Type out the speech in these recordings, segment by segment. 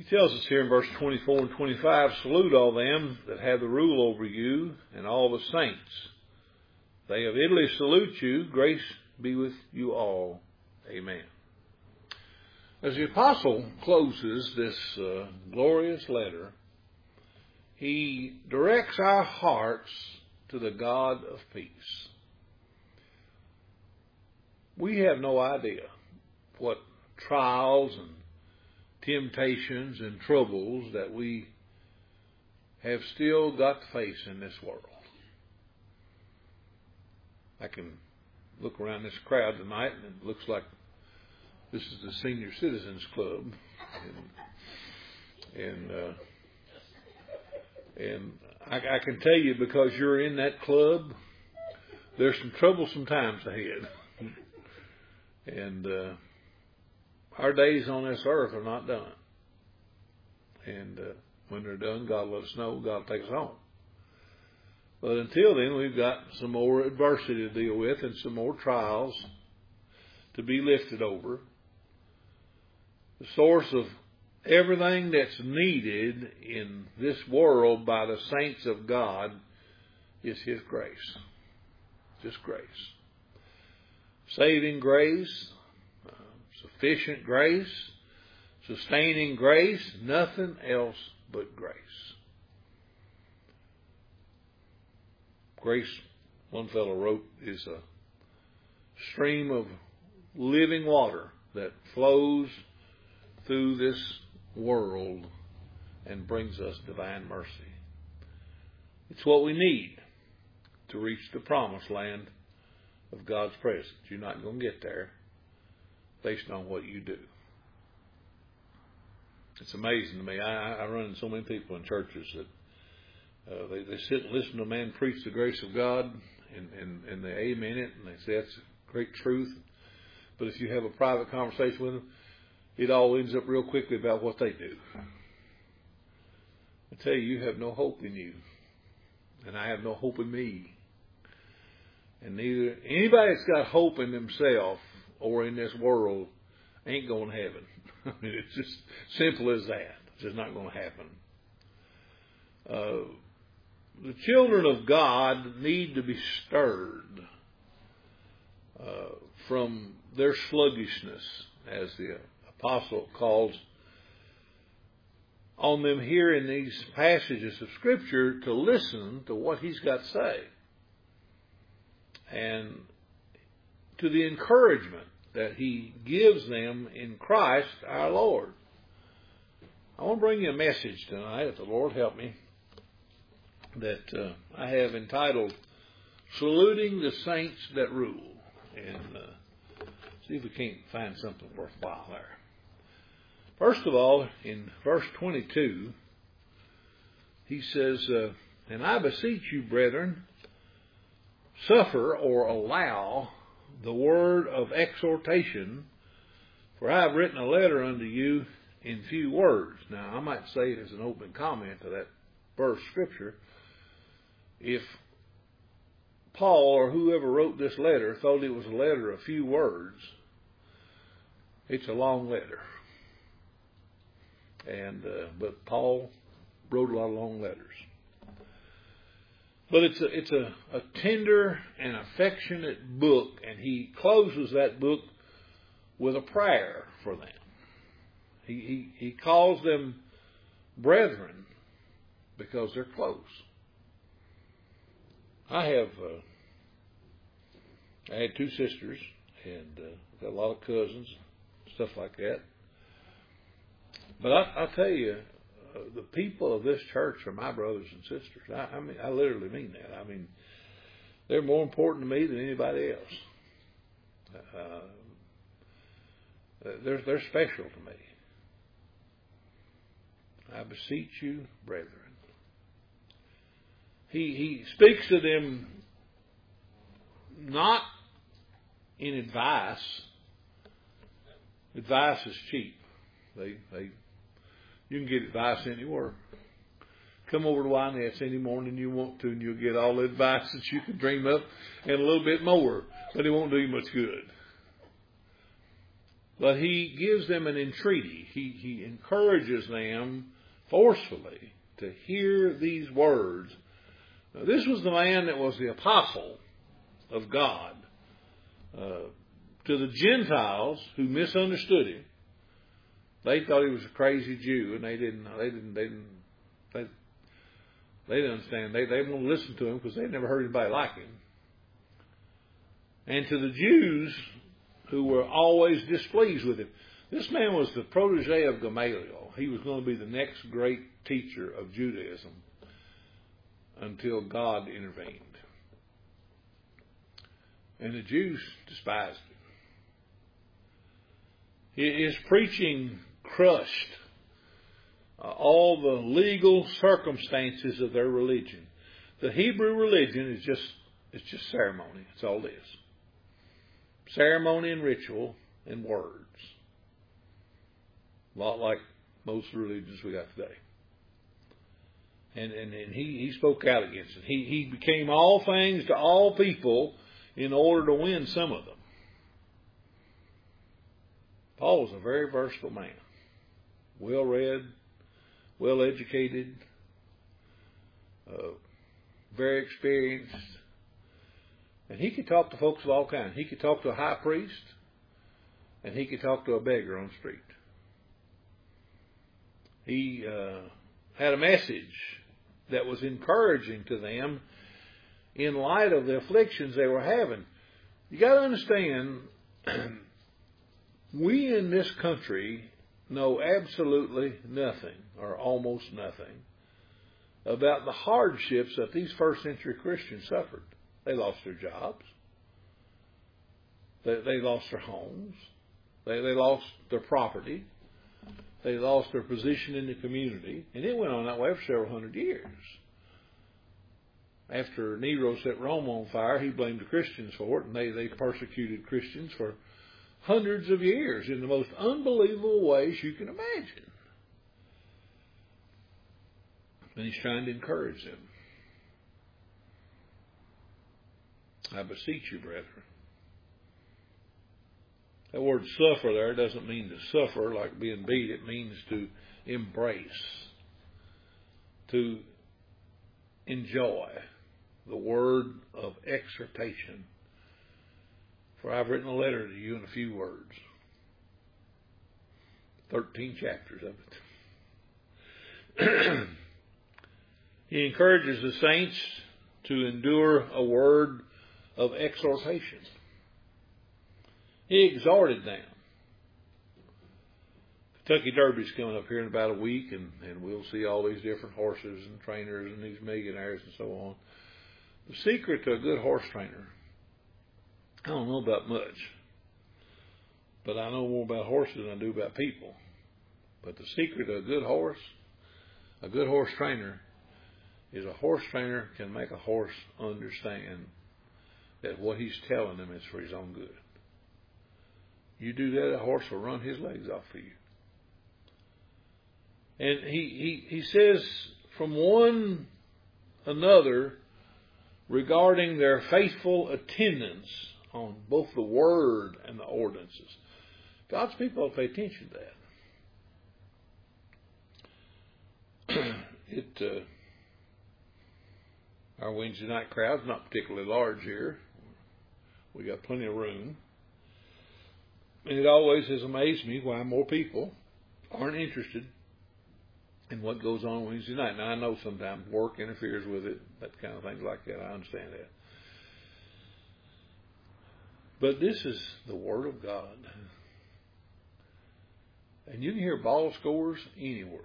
He tells us here in verse 24 and 25, salute all them that have the rule over you and all the saints. They of Italy salute you. Grace be with you all. Amen. As the apostle closes this glorious letter, he directs our hearts to the God of peace. We have no idea what trials and temptations and troubles that we have still got to face in this world. I can look around this crowd tonight and it looks like this is the Senior Citizens Club. And I can tell you, because you're in that club, there's some troublesome times ahead. And our days on this earth are not done. And when they're done, God will let us know. God will take us home. But until then, we've got some more adversity to deal with and some more trials to be lifted over. The source of everything that's needed in this world by the saints of God is His grace. Just grace. Saving grace, sufficient grace, sustaining grace, nothing else but grace. Grace, one fellow wrote, is a stream of living water that flows through this world and brings us divine mercy. It's what we need to reach the promised land of God's presence. You're not going to get there based on what you do. It's amazing to me. I run into so many people in churches that they sit and listen to a man preach the grace of God and they amen it and they say that's great truth. But if you have a private conversation with them, it all ends up real quickly about what they do. I tell you, you have no hope in you. And I have no hope in me. And neither anybody that's got hope in themselves or in this world ain't going to heaven. I mean, it's just simple as that. It's just not going to happen. The children of God need to be stirred from their sluggishness, as the apostle calls on them here in these passages of Scripture, to listen to what he's got to say and to the encouragement that he gives them in Christ our Lord. I want to bring you a message tonight, if the Lord help me, that I have entitled Saluting the Saints That Rule. And see if we can't find something worthwhile there. First of all, in verse 22, he says, and I beseech you, brethren, suffer or allow the word of exhortation, for I have written a letter unto you in few words. Now, I might say it as an open comment to that verse of Scripture. If Paul or whoever wrote this letter thought it was a letter of few words, it's a long letter. And but Paul wrote a lot of long letters. But it's a tender and affectionate book, and he closes that book with a prayer for them. He calls them brethren because they're close. I had two sisters, and got a lot of cousins, stuff like that. But I'll tell you, the people of this church are my brothers and sisters. I mean, I literally mean that. I mean, they're more important to me than anybody else. They're special to me. I beseech you, brethren. He speaks to them not in advice. Advice is cheap. You can get advice anywhere. Come over to YNS any morning you want to, and you'll get all the advice that you can dream up and a little bit more. But it won't do you much good. But he gives them an entreaty. He encourages them forcefully to hear these words. Now, this was the man that was the apostle of God. To the Gentiles who misunderstood him, they thought he was a crazy Jew, and they didn't understand. They didn't want to listen to him because they'd never heard anybody like him. And to the Jews who were always displeased with him, this man was the protege of Gamaliel. He was going to be the next great teacher of Judaism until God intervened. And the Jews despised him. His preaching crushed all the legal circumstances of their religion. The Hebrew religion is just ceremony. That's all it is. Ceremony and ritual and words. A lot like most religions we got today. And he spoke out against it. He became all things to all people in order to win some of them. Paul was a very versatile man. Well read, well educated, very experienced. And he could talk to folks of all kinds. He could talk to a high priest, and he could talk to a beggar on the street. He had a message that was encouraging to them in light of the afflictions they were having. You got to understand, we in this country know absolutely nothing, or almost nothing, about the hardships that these first century Christians suffered. They lost their jobs. They lost their homes. They lost their property. They lost their position in the community. And it went on that way for several hundred years. After Nero set Rome on fire, he blamed the Christians for it, and they persecuted Christians for hundreds of years in the most unbelievable ways you can imagine. And he's trying to encourage them. I beseech you, brethren. That word suffer there doesn't mean to suffer like being beat. It means to embrace, to enjoy the word of exhortation. For I've written a letter to you in a few words. 13 chapters of it. He encourages the saints to endure a word of exhortation. He exhorted them. Kentucky Derby's coming up here in about a week, and we'll see all these different horses and trainers and these millionaires and so on. The secret to a good horse trainer, I don't know about much, but I know more about horses than I do about people. But the secret of a good horse trainer, is a horse trainer can make a horse understand that what he's telling them is for his own good. You do that, a horse will run his legs off for you. And he says from one another regarding their faithful attendance on both the word and the ordinances. God's people pay attention to that. Our Wednesday night crowd's not particularly large here. We got plenty of room. And it always has amazed me why more people aren't interested in what goes on Wednesday night. Now, I know sometimes work interferes with it, that kind of things like that. I understand that. But this is the Word of God. And you can hear ball scores anywhere.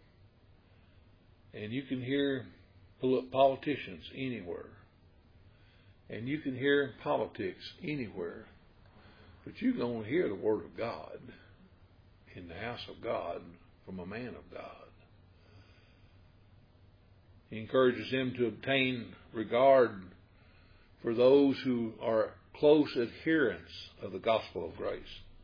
And you can hear politicians anywhere. And you can hear politics anywhere. But you're going to hear the Word of God in the house of God from a man of God. He encourages them to obtain regard for those who are close adherents of the gospel of grace.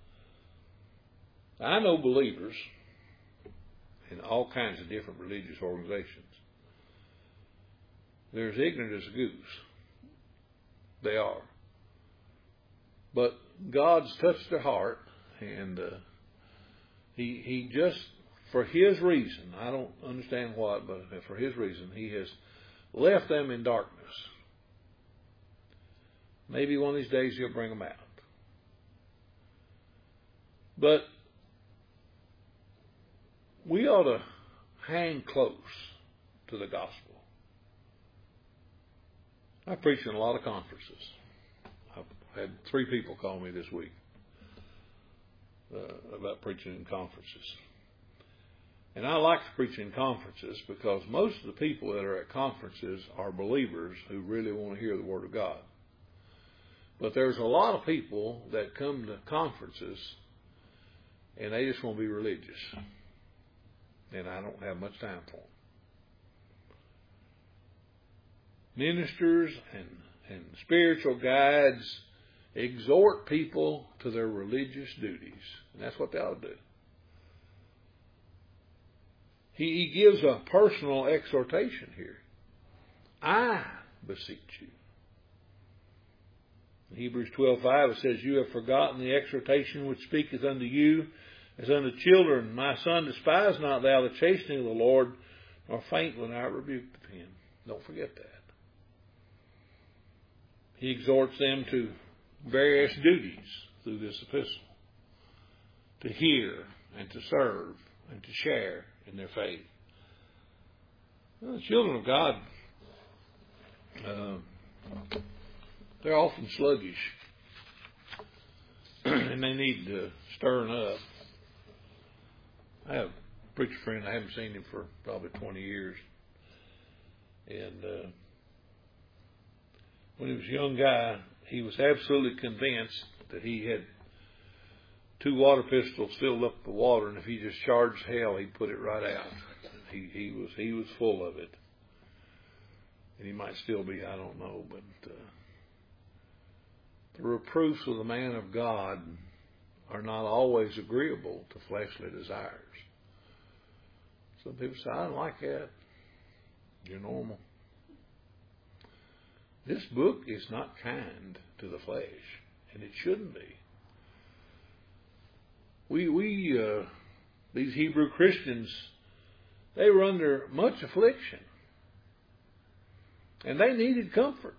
I know believers in all kinds of different religious organizations. They're as ignorant as a goose. They are. But God's touched their heart, And he just, for his reason, I don't understand what, but for his reason, he has left them in darkness. Maybe one of these days he'll bring them out. But we ought to hang close to the gospel. I preach in a lot of conferences. I've had 3 people call me this week about preaching in conferences. And I like to preach in conferences because most of the people that are at conferences are believers who really want to hear the Word of God. But there's a lot of people that come to conferences and they just want to be religious. And I don't have much time for them. Ministers and spiritual guides exhort people to their religious duties. And that's what they ought to do. He gives a personal exhortation here. I beseech you. In Hebrews 12:5 it says, you have forgotten the exhortation which speaketh unto you as unto children. My son, despise not thou the chastening of the Lord, nor faint when I rebuke him. Don't forget that. He exhorts them to various duties through this epistle. To hear and to serve and to share in their faith. Well, the children of God, they're often sluggish. And they need stirring up. I have a preacher friend, I haven't seen him for probably 20 years. And when he was a young guy, he was absolutely convinced that he had 2 water pistols filled up with water, and if he just charged hell, he'd put it right out. He was full of it. And he might still be, I don't know, but the reproofs of the man of God are not always agreeable to fleshly desires. Some people say, I don't like that. You're normal. This book is not kind to the flesh, and it shouldn't be. These Hebrew Christians, they were under much affliction, and they needed comfort.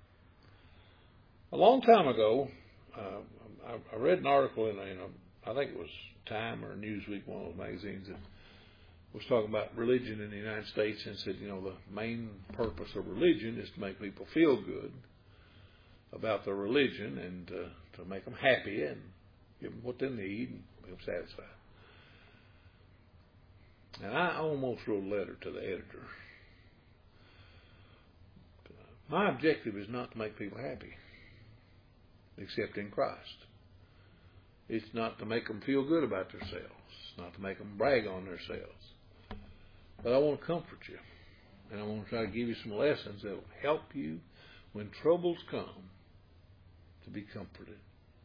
A long time ago, I read an article in I think it was Time or Newsweek, one of those magazines, that was talking about religion in the United States, and said, the main purpose of religion is to make people feel good about their religion and to make them happy and give them what they need and make them satisfied. And I almost wrote a letter to the editor. My objective is not to make people happy, except in Christ. It's not to make them feel good about themselves. It's not to make them brag on themselves. But I want to comfort you. And I want to try to give you some lessons that will help you when troubles come to be comforted.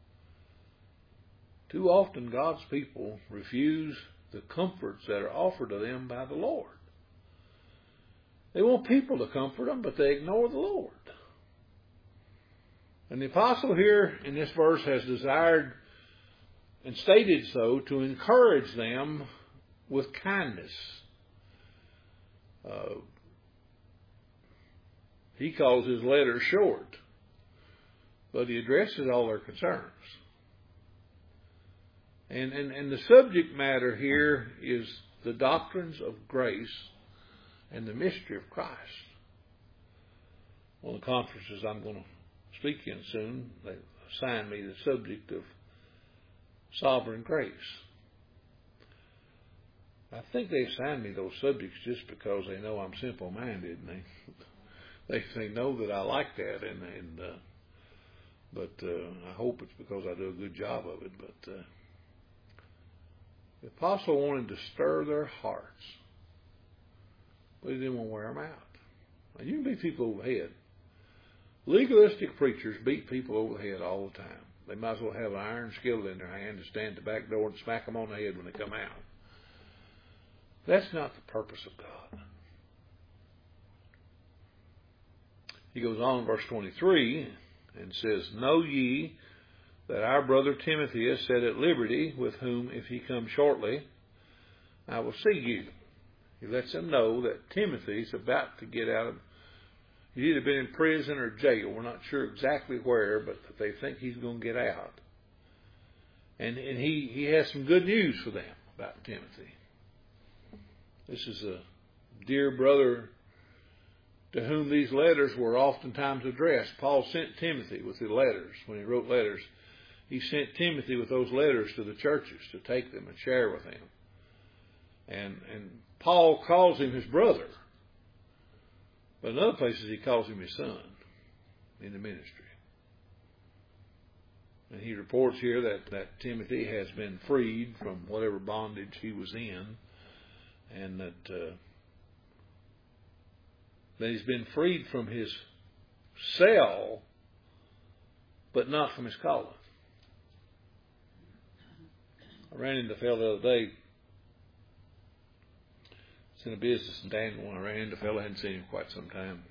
Too often God's people refuse the comforts that are offered to them by the Lord. They want people to comfort them, but they ignore the Lord. And the apostle here in this verse has desired and stated so to encourage them with kindness. He calls his letter short, but he addresses all their concerns. And the subject matter here is the doctrines of grace and the mystery of Christ. One of the conferences I'm going to speak in soon, they assigned me the subject of sovereign grace. I think they assigned me those subjects just because they know I'm simple-minded, and they know that I like that, but I hope it's because I do a good job of it. But the apostle wanted to stir their hearts, but he didn't want to wear them out. Now, you can beat people over the head. Legalistic preachers beat people over the head all the time. They might as well have an iron skillet in their hand to stand at the back door and smack them on the head when they come out. That's not the purpose of God. He goes on in verse 23 and says, Know ye that our brother Timothy is set at liberty, with whom, if he comes shortly, I will see you. He lets them know that Timothy's about to get out of, he's either been in prison or jail. We're not sure exactly where, but they think he's going to get out. And he has some good news for them about Timothy. This is a dear brother to whom these letters were oftentimes addressed. Paul sent Timothy with the letters. When he wrote letters, he sent Timothy with those letters to the churches to take them and share with them. And Paul calls him his brother. But in other places he calls him his son in the ministry. And he reports here that Timothy has been freed from whatever bondage he was in, and that he's been freed from his cell, but not from his calling. I ran into a fellow the other day. It's in a business in Danville, and I ran into a fellow. I hadn't seen him quite some time.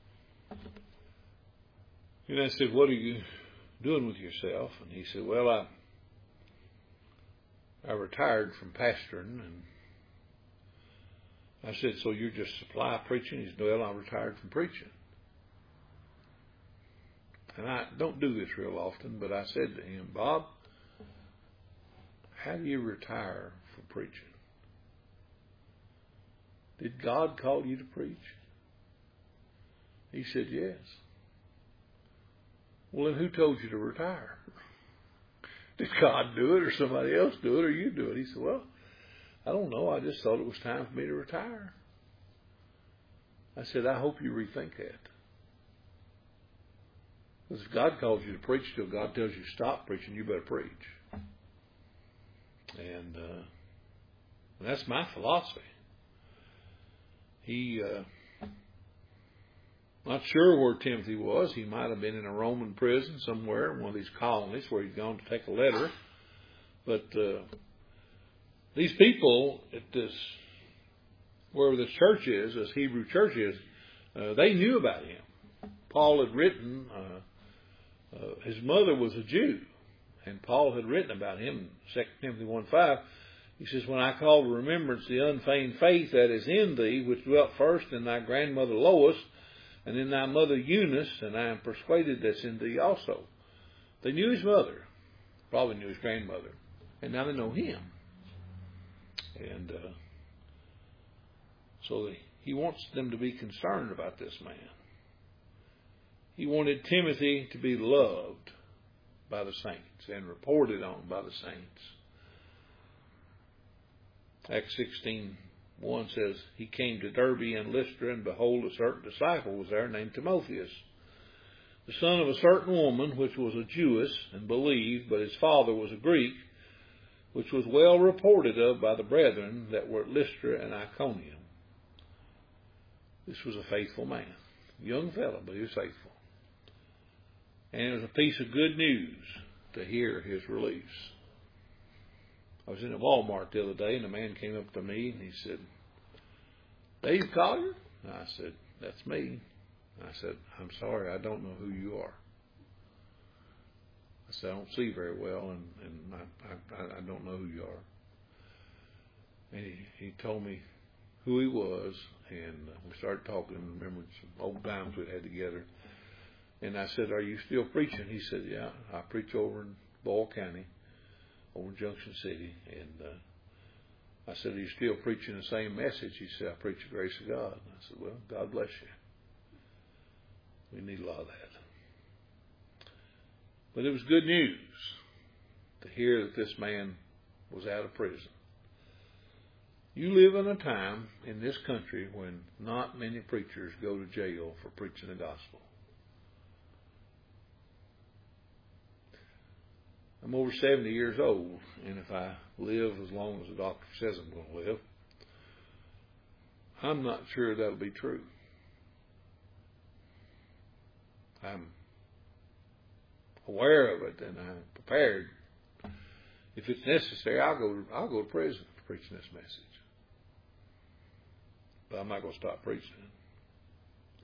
And I said, "What are you doing with yourself?" And he said, "Well, I retired from pastoring." And I said, "So you're just supply preaching?" He said, "Well, I retired from preaching." And I don't do this real often, but I said to him, "Bob, how do you retire from preaching? Did God call you to preach?" He said, "Yes." "Well, then who told you to retire? Did God do it, or somebody else do it, or you do it?" He said, "Well, I don't know. I just thought it was time for me to retire." I said, "I hope you rethink that. Because if God calls you to preach till God tells you to stop preaching, you better preach." And that's my philosophy. He, not sure where Timothy was. He might have been in a Roman prison somewhere, in one of these colonies where he'd gone to take a letter. But these people at this, wherever this church is, this Hebrew church is, they knew about him. Paul had written, his mother was a Jew, and Paul had written about him in 2 Timothy 1:5. He says, "When I call to remembrance the unfeigned faith that is in thee, which dwelt first in thy grandmother Lois, and in thy mother Eunice, and I am persuaded that's in thee also." They knew his mother, probably knew his grandmother, and now they know him. And so he wants them to be concerned about this man. He wanted Timothy to be loved by the saints and reported on by the saints. Acts 16:1 says, "He came to Derbe and Lystra, and behold, a certain disciple was there named Timotheus, the son of a certain woman, which was a Jewess, and believed, but his father was a Greek, which was well reported of by the brethren that were at Lystra and Iconium." This was a faithful man. Young fellow, but he was faithful. And it was a piece of good news to hear his release. I was in a Walmart the other day, and a man came up to me, and he said, "Dave Collier?" And I said, "That's me." I said, "I'm sorry, I don't know who you are." I said, "I don't see very well, and I don't know who you are." And he told me who he was, and we started talking and remembered some old times we'd had together. And I said, "Are you still preaching?" He said, "Yeah, I preach over in Boyle County, over in Junction City." And I said, "Are you still preaching the same message?" He said, "I preach the grace of God." And I said, "Well, God bless you. We need a lot of that." But it was good news to hear that this man was out of prison. You live in a time in this country when not many preachers go to jail for preaching the gospel. I'm over 70 years old, and if I live as long as the doctor says I'm going to live, I'm not sure that'll be true. I'm aware of it, and I'm prepared. If it's necessary, I'll go to prison for preaching this message. But I'm not going to stop preaching it.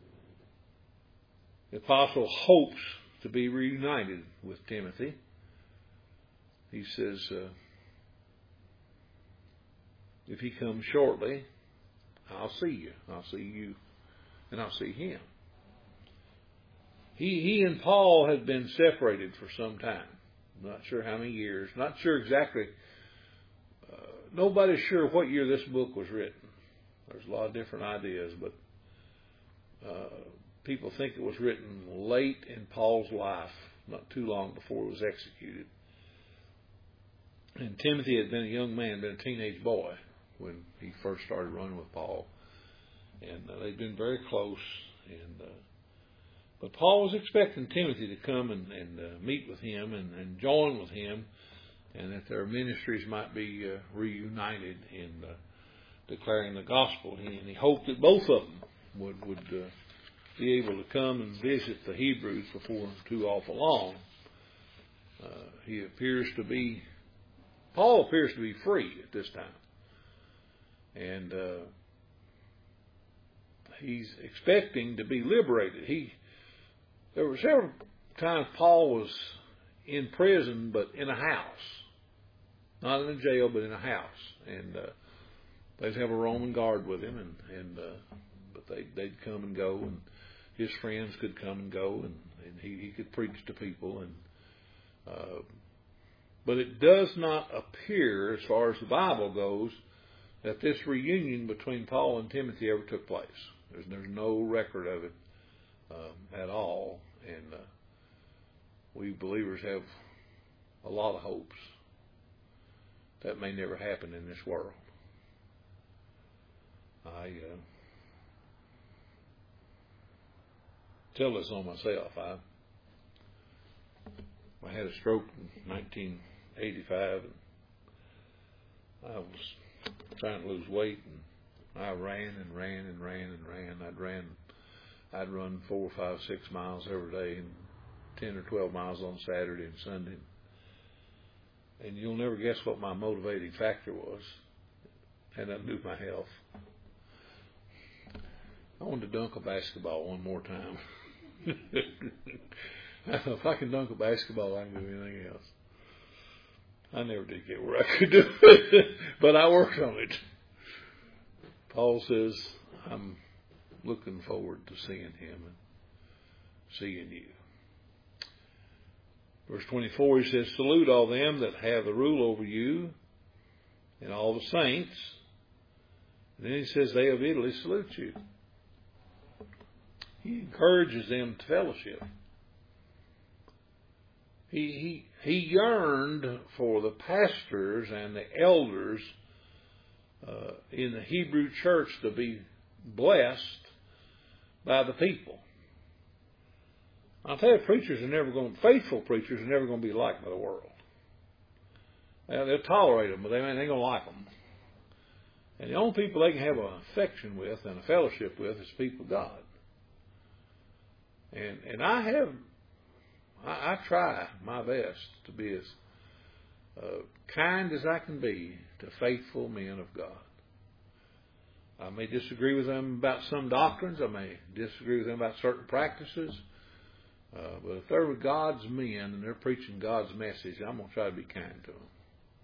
The apostle hopes to be reunited with Timothy he says, if he comes shortly, I'll see you. I'll see you, and I'll see him. He and Paul had been separated for some time. Not sure how many years. Not sure exactly. Nobody's sure what year this book was written. There's a lot of different ideas, but people think it was written late in Paul's life, not too long before he was executed. And Timothy had been a young man, been a teenage boy when he first started running with Paul. And they'd been very close. But Paul was expecting Timothy to come and meet with him and join with him, and that their ministries might be reunited in declaring the gospel. And he hoped that both of them would be able to come and visit the Hebrews before too awful long. Paul appears to be free at this time. And he's expecting to be liberated. There were several times Paul was in prison, but in a house. Not in a jail, but in a house. And they'd have a Roman guard with him, but they'd come and go, and his friends could come and go, and he could preach to people. But it does not appear, as far as the Bible goes, that this reunion between Paul and Timothy ever took place. There's no record of it at all, and we believers have a lot of hopes that may never happen in this world. I tell this on myself. I had a stroke in 1985, and I was trying to lose weight, and I ran. I'd run 4, 5, 6 miles every day, and 10 or 12 miles on Saturday and Sunday. And you'll never guess what my motivating factor was. Had nothing to do with my health. I wanted to dunk a basketball one more time. I thought, if I can dunk a basketball, I can do anything else. I never did get where I could do it, but I worked on it. Paul says, I'm looking forward to seeing him and seeing you. Verse 24, he says, salute all them that have the rule over you and all the saints. And then he says, they of Italy salute you. He encourages them to fellowship. He yearned for the pastors and the elders in the Hebrew church to be blessed by the people. I'll tell you, faithful preachers are never going to be liked by the world. They'll tolerate them, but they ain't going to like them. And the only people they can have an affection with and a fellowship with is people of God. And I try my best to be as kind as I can be to faithful men of God. I may disagree with them about some doctrines. I may disagree with them about certain practices. But if they're God's men and they're preaching God's message, I'm going to try to be kind to them.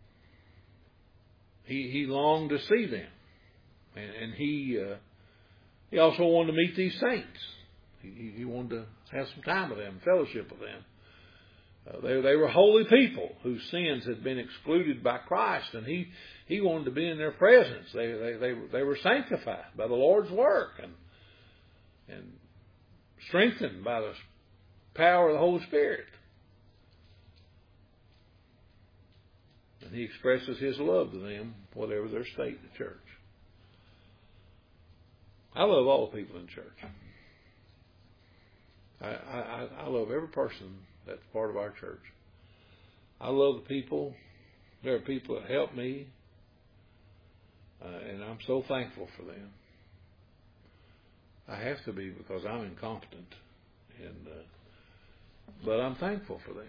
He longed to see them. And he also wanted to meet these saints. He wanted to have some time with them, fellowship with them. They were holy people whose sins had been excluded by Christ, and he wanted to be in their presence. They were sanctified by the Lord's work and strengthened by the power of the Holy Spirit. And he expresses his love to them, whatever their state in the church. I love all the people in church. I love every person that's part of our church. I love the people. There are people that help me, and I'm so thankful for them. I have to be because I'm incompetent, but I'm thankful for them,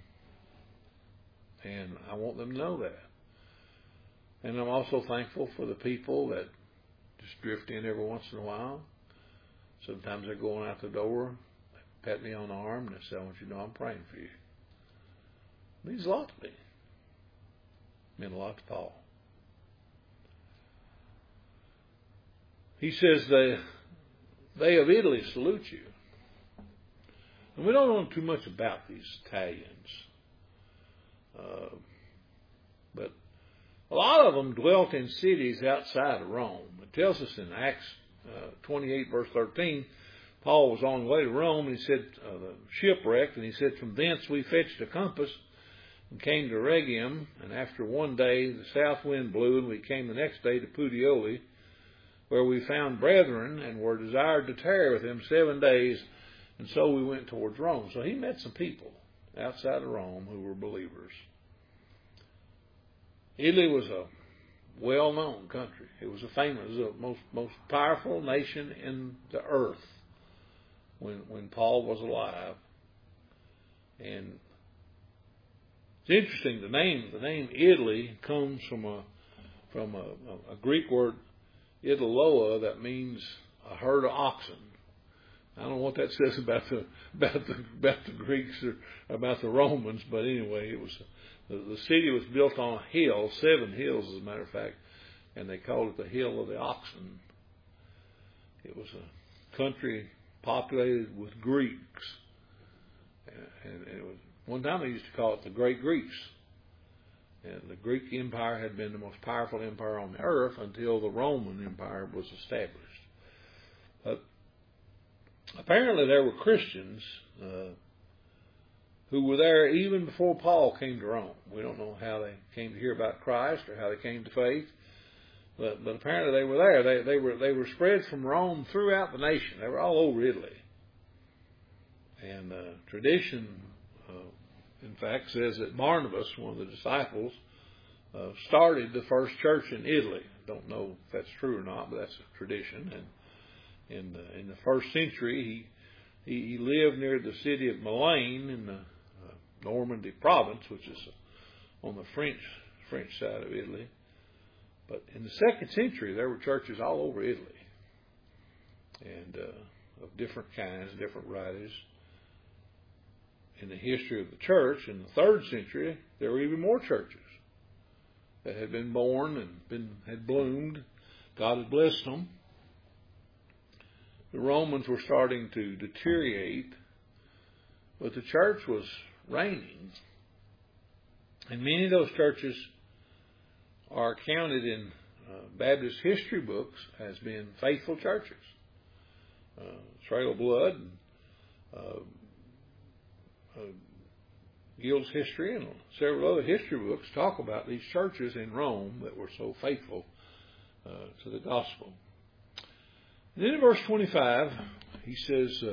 and I want them to know that. And I'm also thankful for the people that just drift in every once in a while. Sometimes they're going out the door, they pat me on the arm, and they say, I want you to know I'm praying for you. It means a lot to me. meant a lot to Paul. He says, they of Italy salute you. And we don't know too much about these Italians. But a lot of them dwelt in cities outside of Rome. It tells us in Acts 28, verse 13, Paul was on the way to Rome, and he said, the shipwrecked, and he said, from thence we fetched a compass and came to Rhegium, and after one day the south wind blew, and we came the next day to Puteoli, where we found brethren and were desired to tarry with them 7 days, and so we went towards Rome. So he met some people outside of Rome who were believers. Italy was a well-known country. It was the most powerful nation in the earth when Paul was alive. And it's interesting. The name Italy comes from a Greek word, Italoa, that means a herd of oxen. I don't know what that says about the Greeks or about the Romans, but anyway, it was the city was built on a hill, 7 hills as a matter of fact, and they called it the Hill of the Oxen. It was a country populated with Greeks, and it was one time they used to call it the Great Greece. And the Greek Empire had been the most powerful empire on the earth until the Roman Empire was established. But apparently there were Christians who were there even before Paul came to Rome. We don't know how they came to hear about Christ or how they came to faith, but apparently they were there. They were spread from Rome throughout the nation. They were all over Italy. And tradition, in fact, says that Barnabas, one of the disciples, started the first church in Italy. I don't know if that's true or not, but that's a tradition. And in the first century, he lived near the city of Milan in the Normandy province, which is on the French side of Italy. But in the second century, there were churches all over Italy, and of different kinds, different varieties. In the history of the church, in the 3rd century, there were even more churches that had been born and had bloomed. God had blessed them. The Romans were starting to deteriorate, but the church was reigning. And many of those churches are counted in Baptist history books as being faithful churches. Trail of Blood, Gill's History, and several other history books talk about these churches in Rome that were so faithful to the gospel. And then in verse 25, he says,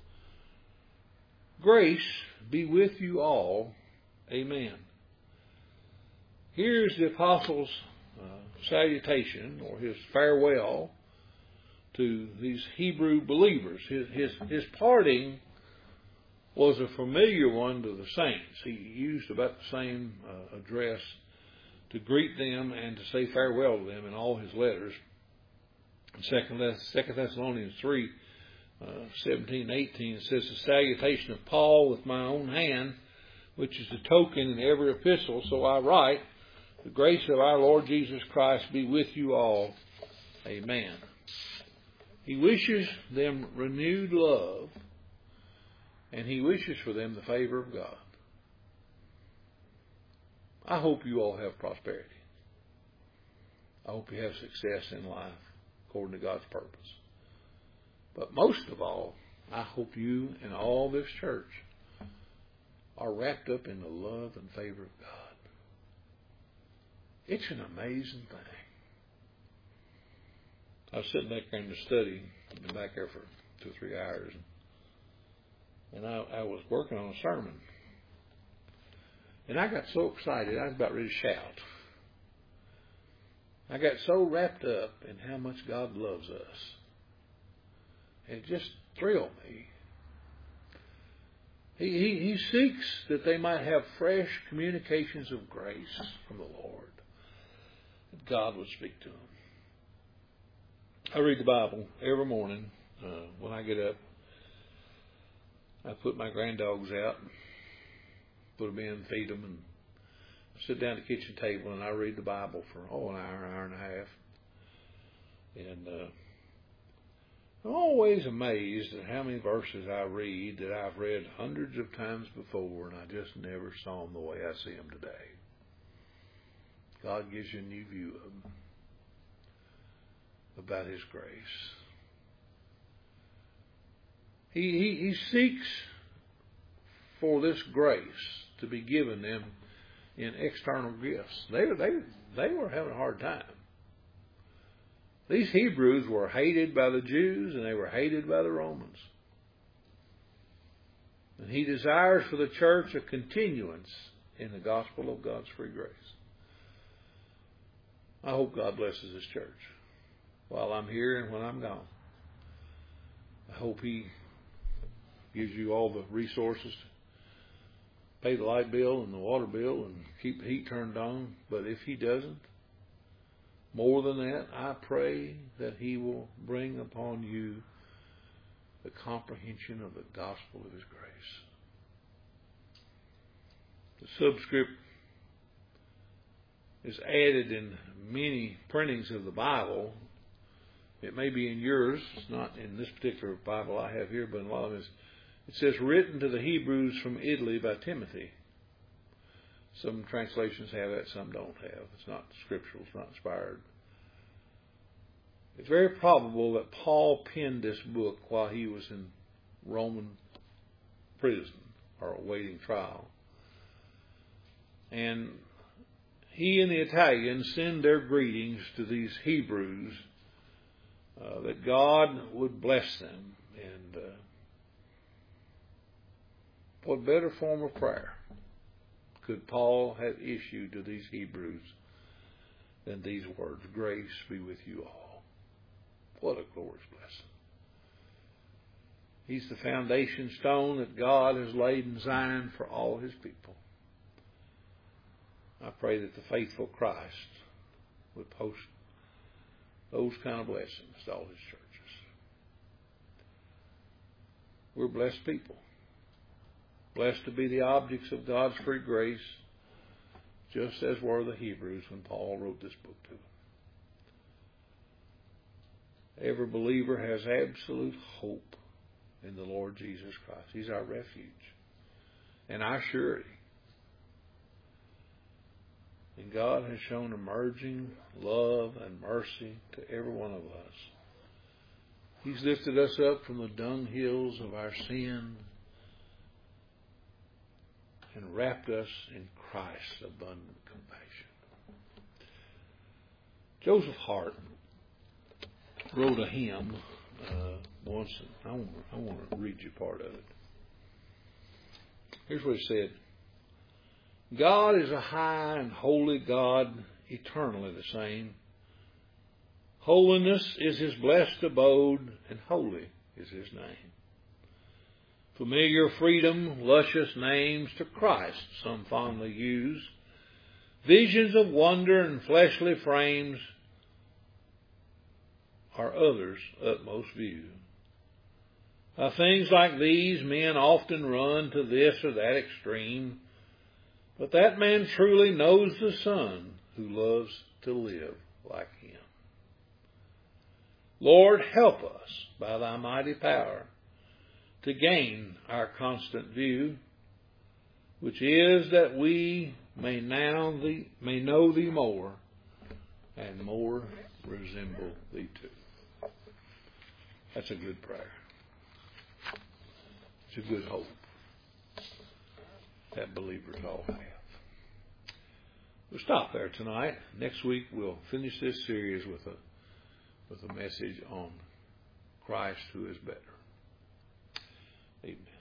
grace be with you all. Amen. Here's the apostle's salutation, or his farewell to these Hebrew believers. His parting was a familiar one to the saints. He used about the same address to greet them and to say farewell to them in all his letters. In 2 Thessalonians 3, 17 and 18, it says, the salutation of Paul with my own hand, which is the token in every epistle, so I write, the grace of our Lord Jesus Christ be with you all. Amen. He wishes them renewed love, and he wishes for them the favor of God. I hope you all have prosperity. I hope you have success in life according to God's purpose. But most of all, I hope you and all this church are wrapped up in the love and favor of God. It's an amazing thing. I was sitting back there in the study. I've been back there for 2 or 3 hours. And I was working on a sermon. And I got so excited, I was about ready to shout. I got so wrapped up in how much God loves us. It just thrilled me. He seeks that they might have fresh communications of grace from the Lord. That God would speak to them. I read the Bible every morning when I get up. I put my granddogs out, put them in, feed them, and sit down at the kitchen table and I read the Bible for, an hour and a half. And I'm always amazed at how many verses I read that I've read hundreds of times before, and I just never saw them the way I see them today. God gives you a new view of them, about His grace. He seeks for this grace to be given them in external gifts. They were having a hard time. These Hebrews were hated by the Jews and they were hated by the Romans. And He desires for the church a continuance in the gospel of God's free grace. I hope God blesses His church while I'm here and when I'm gone. I hope He gives you all the resources to pay the light bill and the water bill and keep the heat turned on. But if He doesn't, more than that, I pray that He will bring upon you the comprehension of the gospel of His grace. The subscript is added in many printings of the Bible. It may be in yours. It's not in this particular Bible I have here, but in a lot of it says, written to the Hebrews from Italy by Timothy. Some translations have that, some don't have. It's not scriptural, it's not inspired. It's very probable that Paul penned this book while he was in Roman prison or awaiting trial. And he and the Italians send their greetings to these Hebrews, that God would bless them. And what better form of prayer could Paul have issued to these Hebrews than these words, grace be with you all. What a glorious blessing. He's the foundation stone that God has laid in Zion for all His people. I pray that the faithful Christ would post those kind of blessings to all His churches. We're blessed people. Blessed to be the objects of God's free grace, just as were the Hebrews when Paul wrote this book to them. Every believer has absolute hope in the Lord Jesus Christ. He's our refuge and our surety. And God has shown emerging love and mercy to every one of us. He's lifted us up from the dunghills of our sin and wrapped us in Christ's abundant compassion. Joseph Hart wrote a hymn once. I want to read you part of it. Here's what he said. God is a high and holy God, eternally the same. Holiness is His blessed abode, and holy is His name. Familiar freedom, luscious names to Christ some fondly use. Visions of wonder and fleshly frames are others' utmost view. By things like these men often run to this or that extreme, but that man truly knows the Son who loves to live like Him. Lord, help us by Thy mighty power to gain our constant view, which is that we may know Thee more and more resemble Thee too. That's a good prayer. It's a good hope that believers all have. We'll stop there tonight. Next week we'll finish this series with a message on Christ who is better. Amen.